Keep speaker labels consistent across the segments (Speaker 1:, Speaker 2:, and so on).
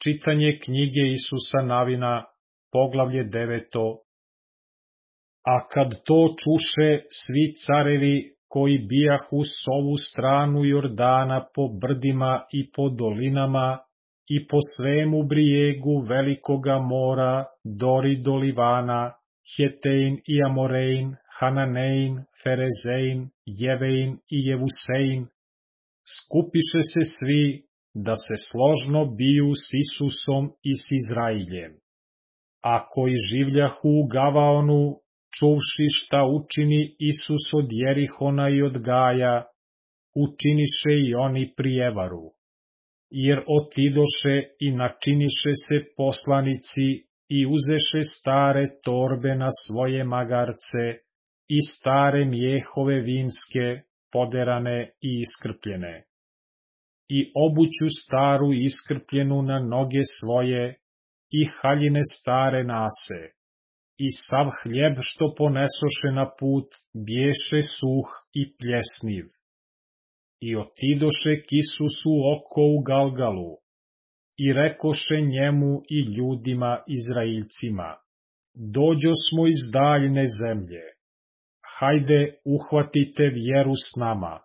Speaker 1: Čitanje knjige Isusa Navina, poglavlje 9. A kad to čuše svi carevi koji bijahu s ovu stranu Jordana po brdima i po dolinama i po svemu brijegu velikoga mora, Dori do Livana, Hetein i Amorein, Hananein, Ferezein, Jevein i Jevusein, skupiše se svi da se složno biju s Isusom i s Izrailjem. A koji življahu u Gavaonu, čuvši šta učini Isus od Jerihona i od Gaja, učiniše i oni prijevaru. Jer otidoše i načiniše se poslanici i uzeše stare torbe na svoje magarce i stare mjehove vinske, poderane i iskrpljene. I obuću staru iskrpljenu na noge svoje i haljine stare nase. I sav hljeb što ponesoše na put bješe suh i pljesniv. I otidoše k Isusu oko u Galgalu i rekoše njemu i ljudima Izrailcima: Dođo smo iz daljne zemlje, hajde uhvatite vjeru s nama.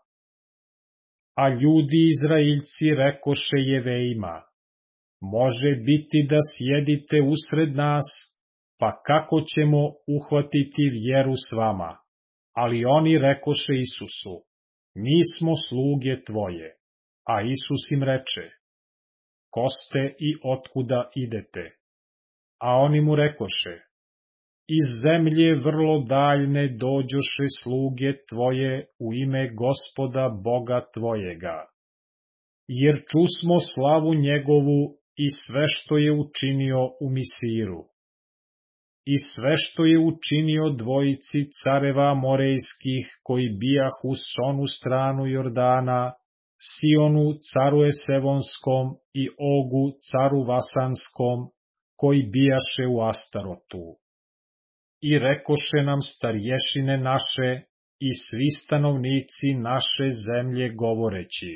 Speaker 1: A ljudi Izrailci rekoše Jevejima: Može biti da sjedite usred nas, pa kako ćemo uhvatiti vjeru s vama? Ali oni rekoše Isusu: Mi smo sluge tvoje. A Isus im reče: Ko ste i otkuda idete? A oni mu rekoše: Iz zemlje vrlo daljne dođoše sluge tvoje u ime Gospoda Boga tvojega. Jer čusmo slavu njegovu i sve što je učinio u Misiru. I sve što je učinio dvojici careva Amorejskih koji bijahu s onu stranu Jordana, Sihonu caru Esevonskom i Ogu caru Vasanskom, koji bijaše u Astarotu. I rekoše nam starješine naše i svi stanovnici naše zemlje govoreći: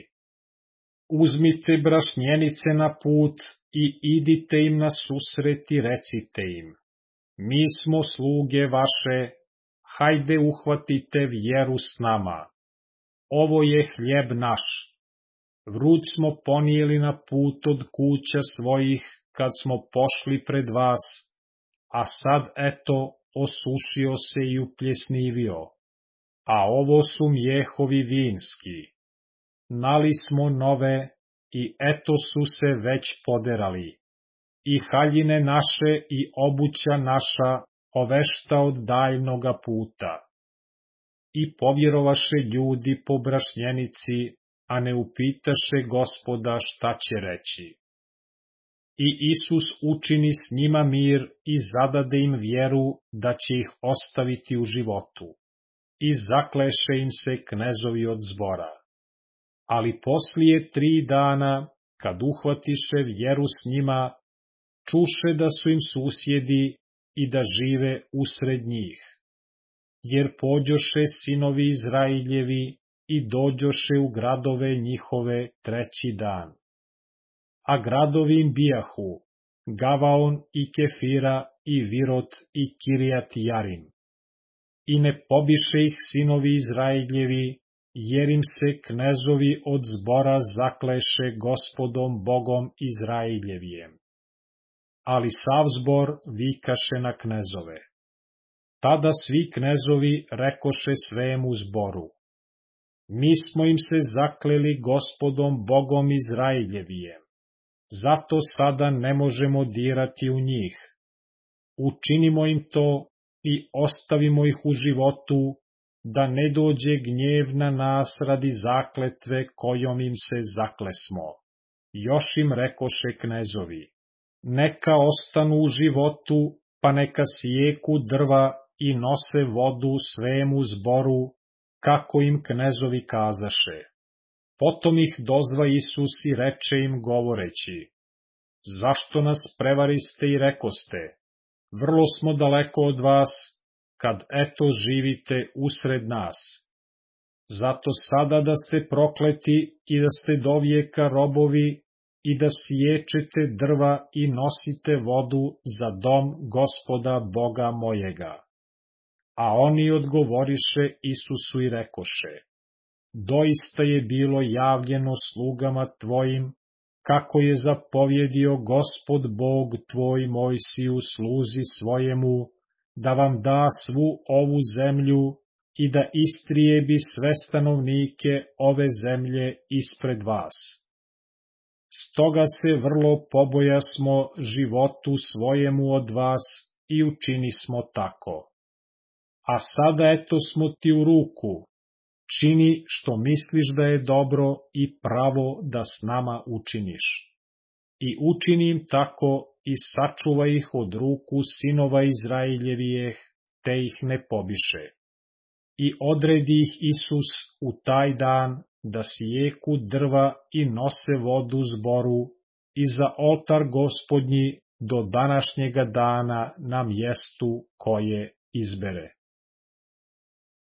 Speaker 1: Uzmite brašnjenice na put i idite im na susret i recite im: Mi smo sluge vaše, hajde uhvatite vjeru s nama. Ovo je hljeb naš. Vruć smo ponijeli na put od kuća svojih kad smo pošli pred vas, a sad eto osušio se i upljesnivio. A ovo su mjehovi vinski. Nali smo nove i eto su se već poderali. I haljine naše i obuća naša ovešta od daljnoga puta. I povjerovaše ljudi po brašnjenici, a ne upitaše Gospoda šta će reći. I Isus učini s njima mir i zadade im vjeru da će ih ostaviti u životu. I zakleše im se knezovi od zbora. Ali poslije 3 dana, kad uhvatiše vjeru s njima, čuše da su im susjedi i da žive usred njih. Jer pođoše sinovi Izrailjevi i dođoše u gradove njihove 3. dan. A gradovi im bijahu Gavaon i Kefira i Virot i Kirijat Jarim. I ne pobiše ih sinovi Izrailjevi, jer im se knezovi od zbora zakleše Gospodom Bogom Izrailjevijem. Ali sav zbor vikaše na knezove. Tada svi knezovi rekoše svemu zboru: Mi smo im se zakleli Gospodom Bogom Izrailjevijem, zato sada ne možemo dirati u njih. Učinimo im to i ostavimo ih u životu, da ne dođe gnjev na nas radi zakletve kojom im se zaklesmo. Još im rekoše knezovi: Neka ostanu u životu, pa neka sjeku drva i nose vodu svemu zboru, kako im knezovi kazaše. Potom ih dozva Isus i reče im govoreći: Zašto nas prevariste i rekoste: Vrlo smo daleko od vas, kad eto živite usred nas. Zato sada da ste prokleti i da ste dovijeka robovi, i da sječete drva i nosite vodu za dom Gospoda Boga mojega. A oni odgovoriše Isusu i rekoše, doista je bilo javljeno slugama tvojim, kako je zapovjedio Gospod Bog tvoj Mojsiju sluzi svojemu, da vam da svu ovu zemlju i da istrijebi sve stanovnike ove zemlje ispred vas. Stoga se vrlo pobojasmo životu svojemu od vas i učinismo tako. A sada eto smo ti u ruku, čini što misliš da je dobro i pravo da s nama učiniš. I učini im tako i sačuvaj ih od ruku sinova Izraeljevijeh, te ih ne pobiše. I odredi ih Isus u taj dan da sjeku drva i nose vodu zboru i za oltar Gospodnji do današnjega dana na mjestu koje izbere.